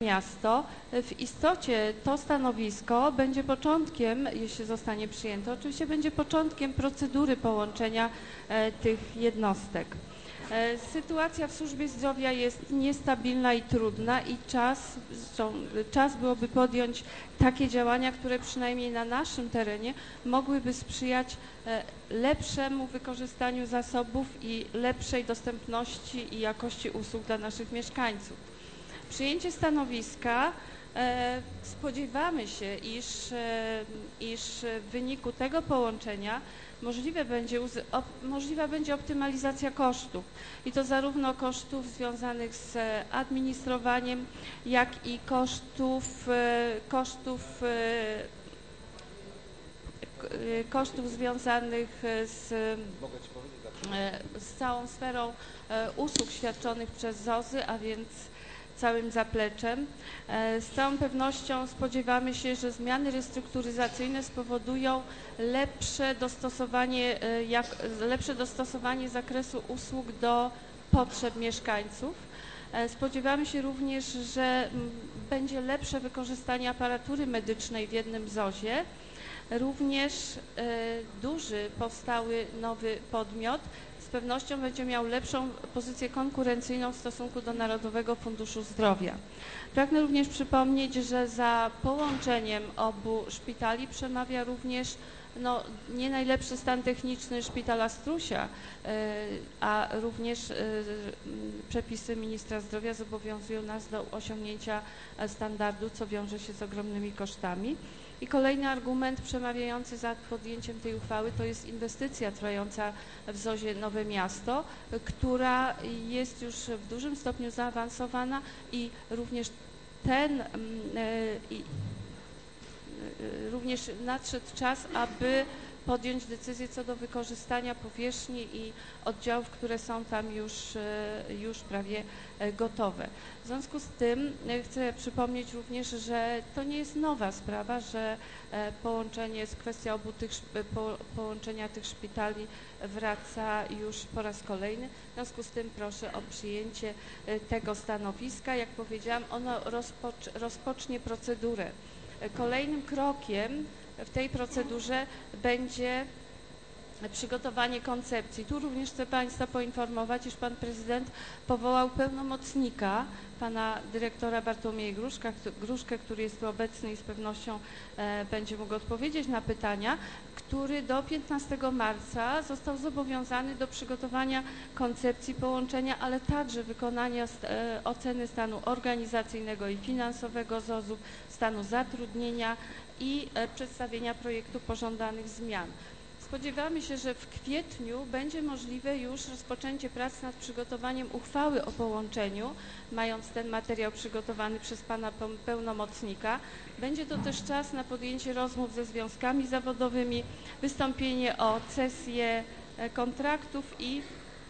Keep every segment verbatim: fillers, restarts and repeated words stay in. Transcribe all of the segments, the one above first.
Miasto. W istocie to stanowisko będzie początkiem, jeśli zostanie przyjęte, oczywiście będzie początkiem procedury połączenia tych jednostek. Sytuacja w służbie zdrowia jest niestabilna i trudna i czas, czas byłoby podjąć takie działania, które przynajmniej na naszym terenie mogłyby sprzyjać lepszemu wykorzystaniu zasobów i lepszej dostępności i jakości usług dla naszych mieszkańców. Przyjęcie stanowiska spodziewamy się, iż, iż w wyniku tego połączenia Możliwe będzie, możliwa będzie optymalizacja kosztów i to zarówno kosztów związanych z administrowaniem, jak i kosztów, kosztów, kosztów związanych z, z całą sferą usług świadczonych przez Z O Z-y, a więc całym zapleczem. Z całą pewnością spodziewamy się, że zmiany restrukturyzacyjne spowodują lepsze dostosowanie, jak, lepsze dostosowanie zakresu usług do potrzeb mieszkańców. Spodziewamy się również, że będzie lepsze wykorzystanie aparatury medycznej w jednym Z O Z-ie. Również duży powstały nowy podmiot z pewnością będzie miał lepszą pozycję konkurencyjną w stosunku do Narodowego Funduszu Zdrowia. Pragnę również przypomnieć, że za połączeniem obu szpitali przemawia również no, nie najlepszy stan techniczny szpitala Strusia, a również przepisy ministra zdrowia zobowiązują nas do osiągnięcia standardu, co wiąże się z ogromnymi kosztami. I kolejny argument przemawiający za podjęciem tej uchwały to jest inwestycja trwająca w Z O Z-ie Nowe Miasto, która jest już w dużym stopniu zaawansowana i również ten, i, również nadszedł czas, aby podjąć decyzję co do wykorzystania powierzchni i oddziałów, które są tam już, już prawie gotowe. W związku z tym chcę przypomnieć również, że to nie jest nowa sprawa, że połączenie, jest kwestia obu tych, po, połączenia tych szpitali wraca już po raz kolejny. W związku z tym proszę o przyjęcie tego stanowiska. Jak powiedziałam, ono rozpoc rozpocznie procedurę. Kolejnym krokiem w tej procedurze będzie przygotowanie koncepcji. Tu również chcę Państwa poinformować, iż Pan Prezydent powołał pełnomocnika, Pana Dyrektora Bartłomieja Gruszka, Gruszkę, który jest tu obecny i z pewnością e, będzie mógł odpowiedzieć na pytania, który do piętnastego marca został zobowiązany do przygotowania koncepcji połączenia, ale także wykonania e, oceny stanu organizacyjnego i finansowego Z O Z-ów, stanu zatrudnienia i e, przedstawienia projektu pożądanych zmian. Spodziewamy się, że w kwietniu będzie możliwe już rozpoczęcie prac nad przygotowaniem uchwały o połączeniu, mając ten materiał przygotowany przez Pana pełnomocnika. Będzie to też czas na podjęcie rozmów ze związkami zawodowymi, wystąpienie o cesję kontraktów i,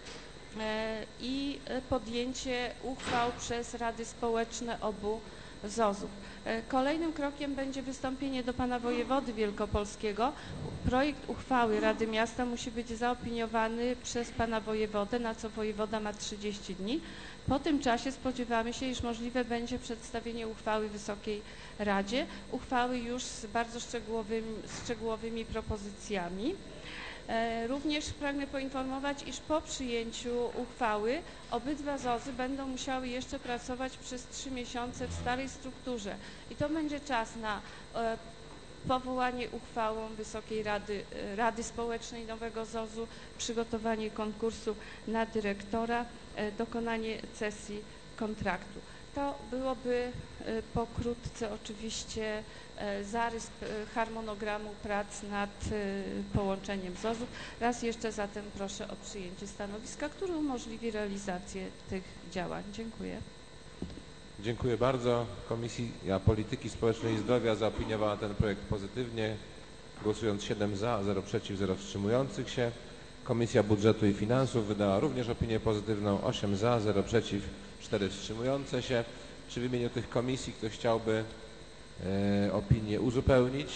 i podjęcie uchwał przez rady społeczne obu Z O Z-ów. Kolejnym krokiem będzie wystąpienie do Pana Wojewody Wielkopolskiego. Projekt uchwały Rady Miasta musi być zaopiniowany przez Pana Wojewodę, na co wojewoda ma trzydzieści dni. Po tym czasie spodziewamy się, iż możliwe będzie przedstawienie uchwały Wysokiej Radzie, uchwały już z bardzo szczegółowymi, szczegółowymi propozycjami. Również pragnę poinformować, iż po przyjęciu uchwały obydwa Z O Z-y będą musiały jeszcze pracować przez trzy miesiące w starej strukturze i to będzie czas na e, powołanie uchwałą Wysokiej Rady, Rady Społecznej nowego Z O Z-u, przygotowanie konkursu na dyrektora, e, dokonanie cesji kontraktu. To byłoby pokrótce oczywiście zarys harmonogramu prac nad połączeniem Z O Z-ów. Raz jeszcze zatem proszę o przyjęcie stanowiska, które umożliwi realizację tych działań. Dziękuję. Dziękuję bardzo. Komisja Polityki Społecznej i Zdrowia zaopiniowała ten projekt pozytywnie, głosując siedem za, zero przeciw, zero wstrzymujących się. Komisja Budżetu i Finansów wydała również opinię pozytywną, osiem za, zero przeciw, cztery wstrzymujące się. Czy w imieniu tych komisji ktoś chciałby e, opinię uzupełnić?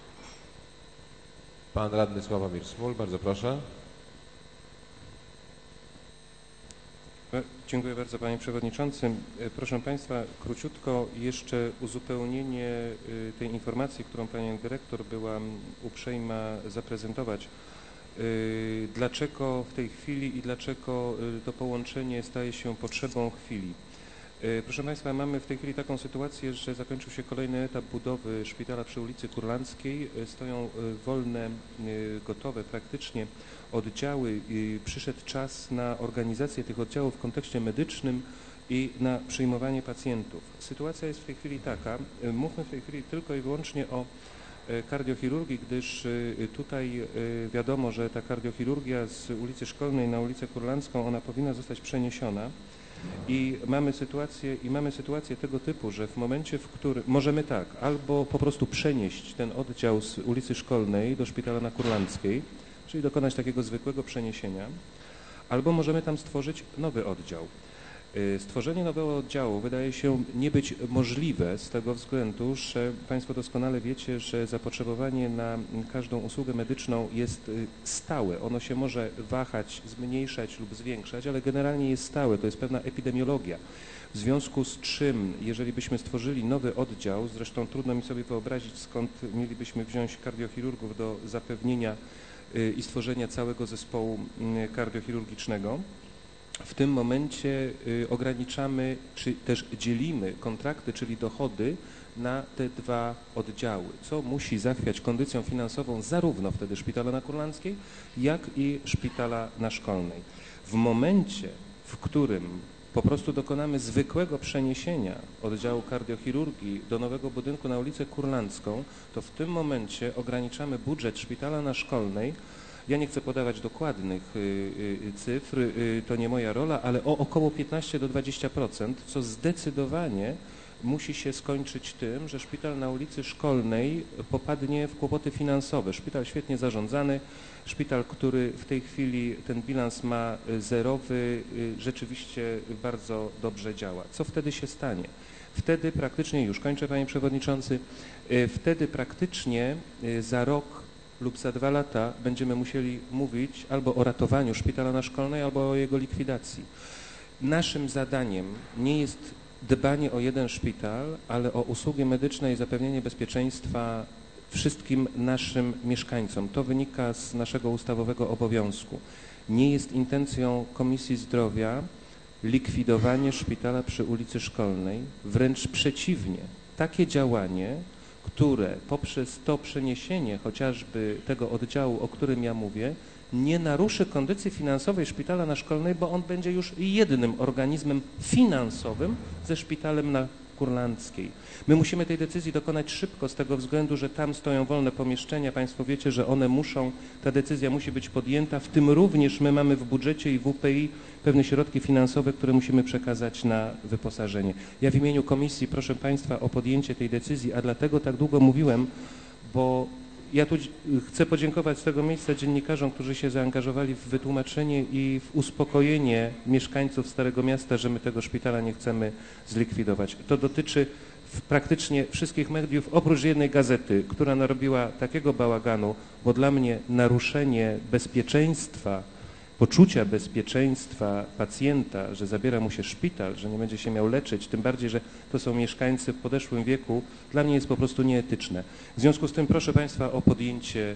Pan Radny Sławomir Smul, bardzo proszę. Dziękuję bardzo Panie Przewodniczący. Proszę Państwa, króciutko jeszcze uzupełnienie tej informacji, którą Pani Dyrektor była uprzejma zaprezentować. Dlaczego w tej chwili i dlaczego to połączenie staje się potrzebą chwili? Proszę Państwa, mamy w tej chwili taką sytuację, że zakończył się kolejny etap budowy szpitala przy ulicy Kurlandzkiej. Stoją wolne, gotowe praktycznie oddziały. Przyszedł czas na organizację tych oddziałów w kontekście medycznym i na przyjmowanie pacjentów. Sytuacja jest w tej chwili taka, mówmy w tej chwili tylko i wyłącznie o kardiochirurgii, gdyż tutaj wiadomo, że ta kardiochirurgia z ulicy Szkolnej na ulicę Kurlandzką, ona powinna zostać przeniesiona. I mamy sytuację, i mamy sytuację tego typu, że w momencie, w którym możemy tak, albo po prostu przenieść ten oddział z ulicy Szkolnej do szpitala na Kurlandzkiej, czyli dokonać takiego zwykłego przeniesienia, albo możemy tam stworzyć nowy oddział. Stworzenie nowego oddziału wydaje się nie być możliwe z tego względu, że Państwo doskonale wiecie, że zapotrzebowanie na każdą usługę medyczną jest stałe. Ono się może wahać, zmniejszać lub zwiększać, ale generalnie jest stałe. To jest pewna epidemiologia. W związku z czym, jeżeli byśmy stworzyli nowy oddział, zresztą trudno mi sobie wyobrazić, skąd mielibyśmy wziąć kardiochirurgów do zapewnienia i stworzenia całego zespołu kardiochirurgicznego, w tym momencie ograniczamy, czy też dzielimy kontrakty, czyli dochody na te dwa oddziały, co musi zachwiać kondycją finansową zarówno wtedy szpitala na Kurlandzkiej, jak i szpitala na Szkolnej. W momencie, w którym po prostu dokonamy zwykłego przeniesienia oddziału kardiochirurgii do nowego budynku na ulicę Kurlandzką, to w tym momencie ograniczamy budżet szpitala na Szkolnej. Ja nie chcę podawać dokładnych cyfr, to nie moja rola, ale o około piętnaście do dwudziestu procent, co zdecydowanie musi się skończyć tym, że szpital na ulicy Szkolnej popadnie w kłopoty finansowe. Szpital świetnie zarządzany, szpital, który w tej chwili ten bilans ma zerowy, rzeczywiście bardzo dobrze działa. Co wtedy się stanie? Wtedy praktycznie, już kończę Panie Przewodniczący, wtedy praktycznie za rok lub za dwa lata będziemy musieli mówić albo o ratowaniu szpitala na Szkolnej, albo o jego likwidacji. Naszym zadaniem nie jest dbanie o jeden szpital, ale o usługi medyczne i zapewnienie bezpieczeństwa wszystkim naszym mieszkańcom. To wynika z naszego ustawowego obowiązku. Nie jest intencją Komisji Zdrowia likwidowanie szpitala przy ulicy Szkolnej, wręcz przeciwnie. Takie działanie, które poprzez to przeniesienie chociażby tego oddziału, o którym ja mówię, nie naruszy kondycji finansowej szpitala na Szkolnej, bo on będzie już jednym organizmem finansowym ze szpitalem na Kurlandzkiej. My musimy tej decyzji dokonać szybko z tego względu, że tam stoją wolne pomieszczenia. Państwo wiecie, że one muszą, ta decyzja musi być podjęta, w tym również my mamy w budżecie i w U P I pewne środki finansowe, które musimy przekazać na wyposażenie. Ja w imieniu Komisji proszę Państwa o podjęcie tej decyzji, a dlatego tak długo mówiłem, bo ja tu chcę podziękować z tego miejsca dziennikarzom, którzy się zaangażowali w wytłumaczenie i w uspokojenie mieszkańców Starego Miasta, że my tego szpitala nie chcemy zlikwidować. To dotyczy praktycznie wszystkich mediów, oprócz jednej gazety, która narobiła takiego bałaganu, bo dla mnie naruszenie bezpieczeństwa, poczucia bezpieczeństwa pacjenta, że zabiera mu się szpital, że nie będzie się miał leczyć, tym bardziej, że to są mieszkańcy w podeszłym wieku, dla mnie jest po prostu nieetyczne. W związku z tym proszę Państwa o podjęcie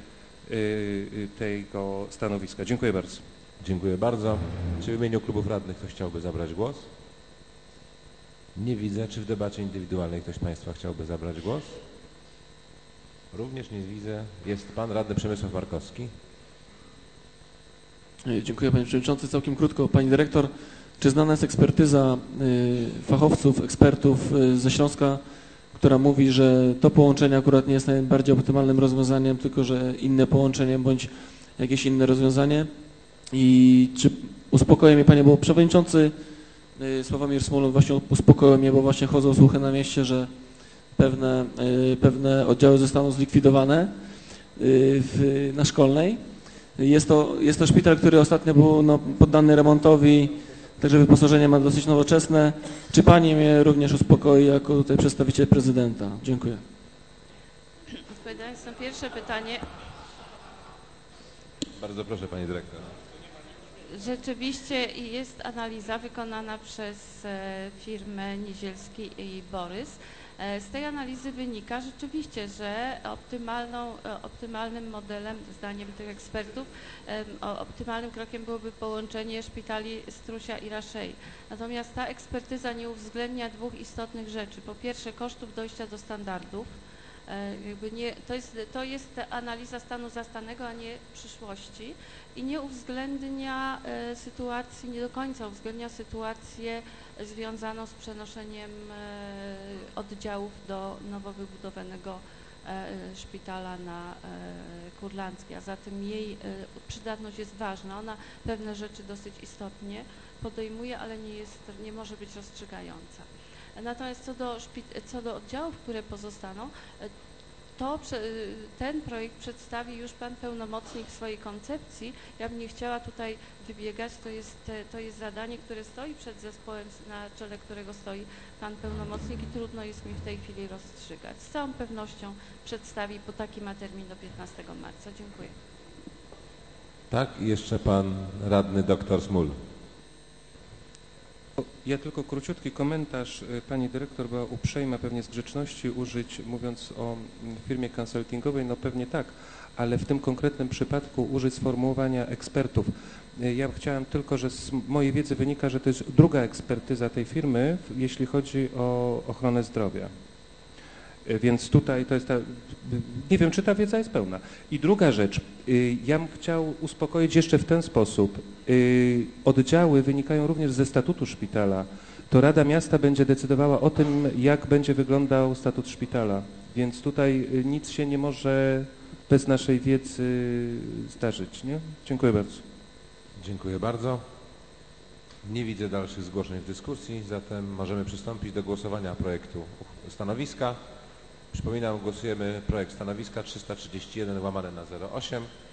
y, tego stanowiska. Dziękuję bardzo. Dziękuję bardzo. Czy w imieniu klubów radnych ktoś chciałby zabrać głos? Nie widzę. Czy w debacie indywidualnej ktoś z Państwa chciałby zabrać głos? Również nie widzę. Jest Pan Radny Przemysław Markowski. Dziękuję Panie Przewodniczący. Całkiem krótko. Pani Dyrektor, czy znana jest ekspertyza fachowców, ekspertów ze Śląska, która mówi, że to połączenie akurat nie jest najbardziej optymalnym rozwiązaniem, tylko że inne połączenie bądź jakieś inne rozwiązanie? I czy uspokoi mnie Panie, bo Przewodniczący Sławomir Smolun właśnie uspokoił mnie, bo właśnie chodzą słuchy na mieście, że pewne, pewne oddziały zostaną zlikwidowane w, na Szkolnej. Jest to, jest to szpital, który ostatnio był no, poddany remontowi, także wyposażenie ma dosyć nowoczesne. Czy Pani mnie również uspokoi jako tutaj przedstawiciel prezydenta? Dziękuję. Odpowiadając na pierwsze pytanie. Bardzo proszę Pani Dyrektor. Rzeczywiście jest analiza wykonana przez e, firmę Nizielski i Borys. E, z tej analizy wynika rzeczywiście, że optymalną, e, optymalnym modelem, zdaniem tych ekspertów, e, o, optymalnym krokiem byłoby połączenie szpitali Strusia i Raszei. Natomiast ta ekspertyza nie uwzględnia dwóch istotnych rzeczy. Po pierwsze, kosztów dojścia do standardów. Jakby nie, to, jest, to jest analiza stanu zastanego, a nie przyszłości i nie uwzględnia e, sytuacji, nie do końca uwzględnia sytuację związaną z przenoszeniem e, oddziałów do nowo wybudowanego e, szpitala na e, Kurlandzkiej, a zatem jej e, przydatność jest ważna. Ona pewne rzeczy dosyć istotnie podejmuje, ale nie, jest, nie może być rozstrzygająca. Natomiast co do, co do oddziałów, które pozostaną, to ten projekt przedstawi już pan pełnomocnik w swojej koncepcji. Ja bym nie chciała tutaj wybiegać, to jest, to jest zadanie, które stoi przed zespołem, na czele którego stoi pan pełnomocnik i trudno jest mi w tej chwili rozstrzygać. Z całą pewnością przedstawi, bo taki ma termin do piętnastego marca. Dziękuję. Tak, i jeszcze pan radny doktor Smul. Ja tylko króciutki komentarz. Pani dyrektor była uprzejma pewnie z grzeczności użyć, mówiąc o firmie konsultingowej, no pewnie tak, ale w tym konkretnym przypadku użyć sformułowania ekspertów. Ja chciałem tylko, że z mojej wiedzy wynika, że to jest druga ekspertyza tej firmy, jeśli chodzi o ochronę zdrowia. Więc tutaj to jest ta, nie wiem, czy ta wiedza jest pełna. I druga rzecz, ja bym chciał uspokoić jeszcze w ten sposób. Oddziały wynikają również ze statutu szpitala. To Rada Miasta będzie decydowała o tym, jak będzie wyglądał statut szpitala. Więc tutaj nic się nie może bez naszej wiedzy zdarzyć, nie? Dziękuję bardzo. Dziękuję bardzo. Nie widzę dalszych zgłoszeń w dyskusji, zatem możemy przystąpić do głosowania projektu stanowiska. Przypominam, głosujemy projekt stanowiska trzysta trzydzieści jeden łamane na zero osiem.